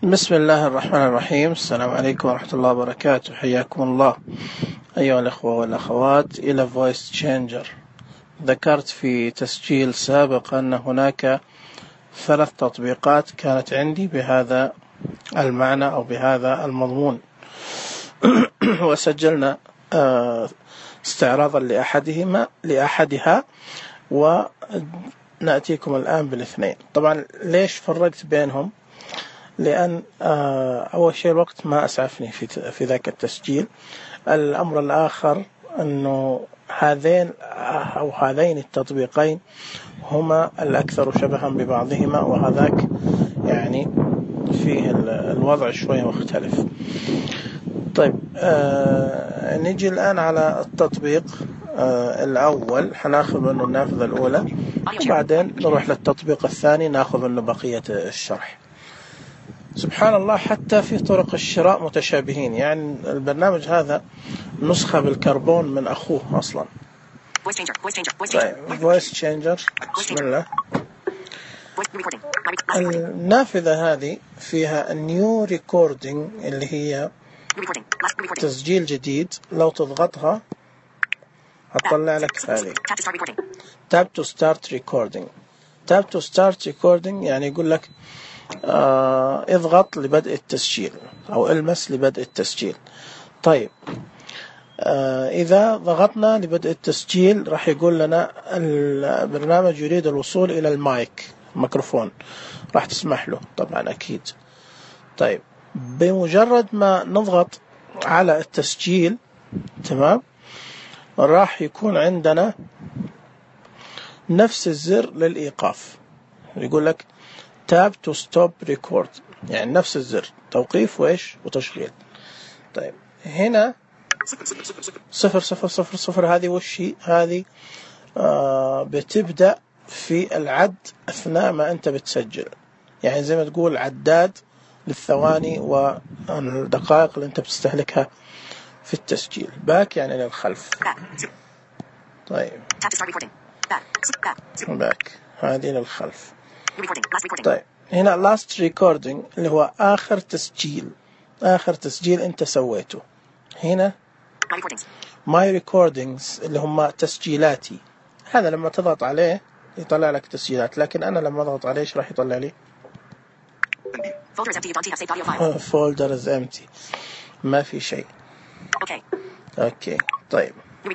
بسم الله الرحمن الرحيم. السلام عليكم ورحمة الله وبركاته. حياكم الله أيها الأخوة والأخوات إلى Voice Changer. ذكرت في تسجيل سابق أن هناك 3 تطبيقات كانت عندي بهذا المعنى أو بهذا المضمون وسجلنا استعراضا لأحدها ونأتيكم الآن بالاثنين. طبعا ليش فرقت بينهم؟ لأن أول شيء الوقت ما أسعفني في ذاك التسجيل. الأمر الآخر أنه هذين التطبيقين هما الأكثر شبها ببعضهما، وهذاك يعني فيه الوضع شوية مختلف. طيب نجي الآن على التطبيق الأول، حناخذ منه النافذة الأولى وبعدين نروح للتطبيق الثاني ناخذ منه بقية الشرح. سبحان الله، حتى في طرق الشراء متشابهين. يعني البرنامج هذا نسخة بالكربون من أخوه أصلا. Voice Changer. بسم الله. النافذة هذه فيها New Recording اللي هي تسجيل جديد. لو تضغطها هتطلع لك هذه Tap to Start Recording. Tap to Start Recording يعني يقول لك اضغط لبدء التسجيل أو المس لبدء التسجيل. طيب إذا ضغطنا لبدء التسجيل راح يقول لنا البرنامج يريد الوصول إلى الميكروفون، راح تسمح له طبعا أكيد. طيب بمجرد ما نضغط على التسجيل تمام راح يكون عندنا نفس الزر للإيقاف، يقول لك Tap to stop record، يعني نفس الزر توقيف وإيش وتشغيل. طيب هنا 0000 هذه وش هي؟ هذه بتبدأ في العد أثناء ما أنت بتسجل، يعني زي ما تقول عداد للثواني والدقائق اللي أنت بتستهلكها في التسجيل. باك يعني للخلف. طيب باك هذه للخلف. طيب هنا last recording اللي هو آخر تسجيل أنت سويته. هنا my recordings اللي هم تسجيلاتي. هذا لما تضغط عليه يطلع لك تسجيلات، لكن أنا لما أضغط عليه إيش راح يطلع لي؟ folder is empty، ما في شيء. أوكي طيب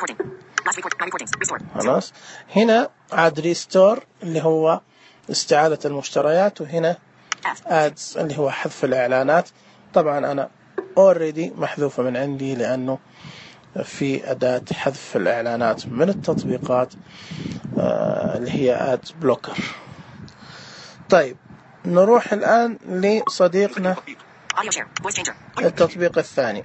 خلاص. هنا عاد ريستور اللي هو استعادة المشتريات، وهنا ads اللي هو حذف الإعلانات. طبعا أنا already محذوفة من عندي لأنه في أداة حذف الإعلانات من التطبيقات اللي هي ad blocker. طيب نروح الآن لصديقنا التطبيق الثاني.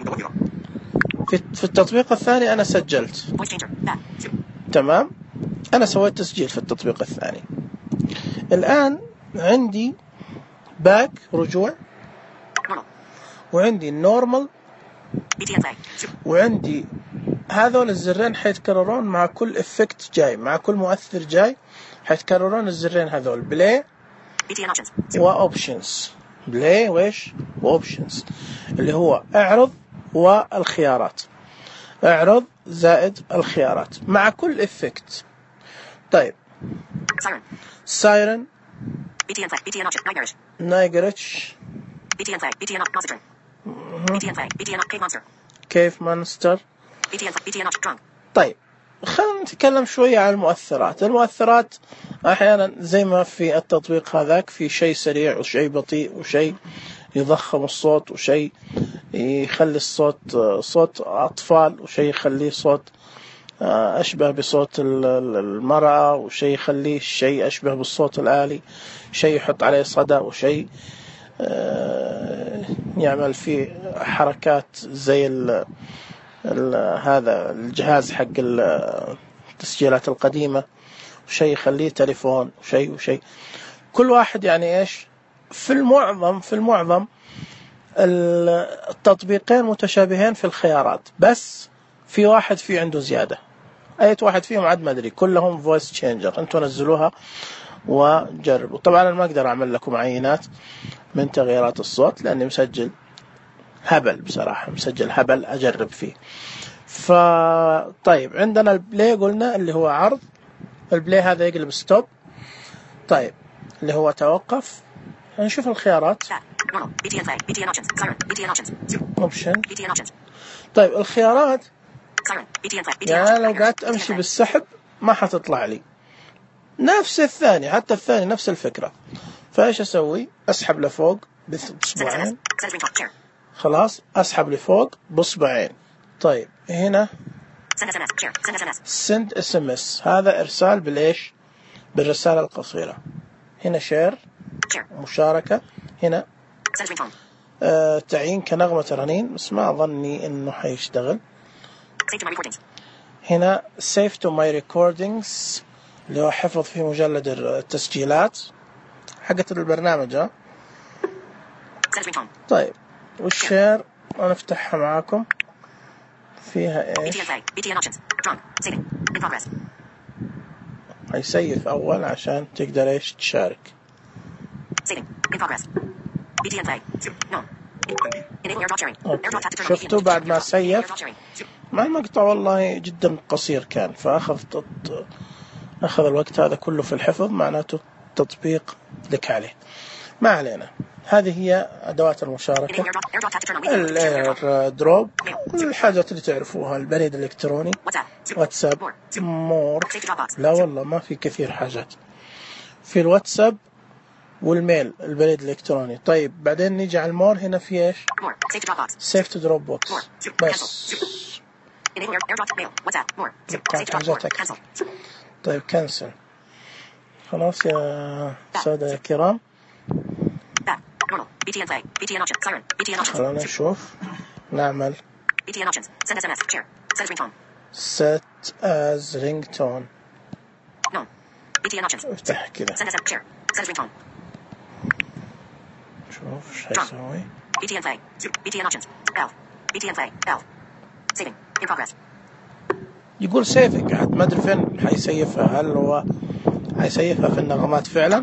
في التطبيق الثاني أنا سجلت تمام، أنا سويت تسجيل في التطبيق الثاني. الآن عندي باك رجوع، وعندي نورمال، وعندي هذول الزرين حيتكررون مع كل افكت جاي، مع كل مؤثر جاي حيتكررون الزرين هذول بلاي واوبشنز. بلاي وإيش واوبشنز اللي هو اعرض والخيارات، اعرض زائد الخيارات مع كل افكت. طيب سايرن، نايجرتش، كيف مانستر. طيب خلينا نتكلم شوية عن المؤثرات. المؤثرات أحيانا زي ما في التطبيق هذاك في شيء سريع وشيء بطيء وشيء يضخم الصوت وشيء يخلي الصوت صوت أطفال وشيء يخليه صوت أشبه بصوت المرأة وشيء يخليه شيء أشبه بالصوت الآلي، شيء يحط عليه صدى وشيء يعمل فيه حركات زي هذا الجهاز حق التسجيلات القديمة، وشيء يخليه تليفون وشيء. كل واحد يعني إيش في المعظم التطبيقين متشابهين في الخيارات، بس في واحد فيه عنده زيادة. أي واحد فيهم عاد ما أدري، كلهم voice changer. أنتوا نزلوها وجربوا. طبعا أنا ما أقدر أعمل لكم عينات من تغييرات الصوت لأني مسجل هبل بصراحة، مسجل هبل أجرب فيه. طيب عندنا البلاي قلنا اللي هو عرض، البلاي هذا يقلب ستوب. طيب اللي هو توقف. نشوف الخيارات. اوبشن. طيب الخيارات يعني لو قعدت امشي بالسحب ما حتطلع لي نفس الثاني، حتى الثاني نفس الفكرة. فايش اسوي؟ اسحب لفوق باصبعين، خلاص اسحب لفوق باصبعين. طيب هنا send SMS، هذا ارسال بالايش؟ بالرسالة القصيرة. هنا شير مشاركة. هنا تعيين كنغمة رنين، بس ما أظني إنه حيشتغل. هنا save to my recordings اللي هو حفظ في مجلد التسجيلات حقت البرنامج. طيب والشير ونفتحها معاكم. فيها إيش؟ هيسيف أول عشان تقدر إيش تشارك. شفتوا بعد ما سيف مع المقطع والله جدا قصير كان، فأخذ الوقت هذا كله في الحفظ، معناته تطبيق لك عليه. ما علينا، هذه هي أدوات المشاركة. الاير دروب، الحاجات اللي تعرفوها، البريد الإلكتروني، واتساب، مور. لا والله ما في كثير حاجات في الواتساب والميل، البريد الإلكتروني. طيب بعدين نيجي على المور. هنا في ايش؟ سيف تو دروب بوكس بس. طيب كنسل. خلاص يا سادة الكرام، خلونا نشوف. نعمل set as ringtone. افتح كذا شوف ايش حيسوي. يقول سيفنج، عاد ما ادري فين حيسيفها. هل هو حيسيفها في النغمات فعلا؟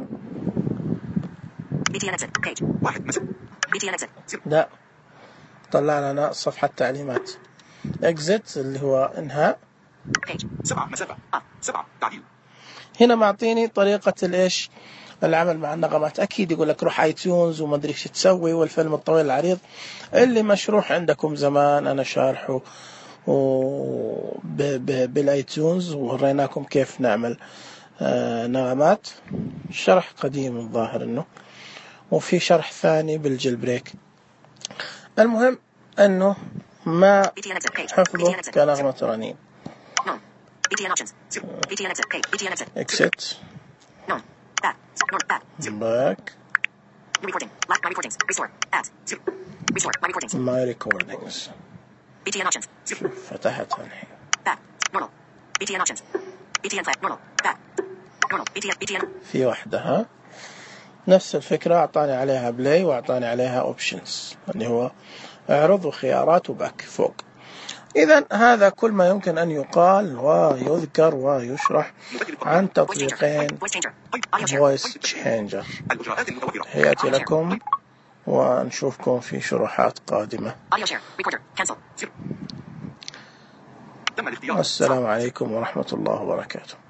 لا، طلع لنا صفحة تعليمات. exit اللي هو انهاء. هنا معطيني طريقة الايش العمل مع النغمات. اكيد يقول لك روح ايتونز وما ادري ايش تسوي، والفيلم الطويل العريض اللي مشروح عندكم زمان انا شارحه بالايتونز، ووريناكم كيف نعمل نغمات. شرح قديم الظاهر انه، وفي شرح ثاني بالجيل بريك. المهم انه ما حفظه كنغمة رنين. exit back my recordings. فتحتها الحين. في وحدها نفس الفكرة، أعطاني عليها بلاي وأعطاني عليها أوبشنز اللي هو اعرض وخيارات وباك فوق. إذن هذا كل ما يمكن أن يقال ويذكر ويشرح عن تطبيقين Voice Changer. حياتي لكم ونشوفكم في شروحات قادمة. السلام عليكم ورحمة الله وبركاته.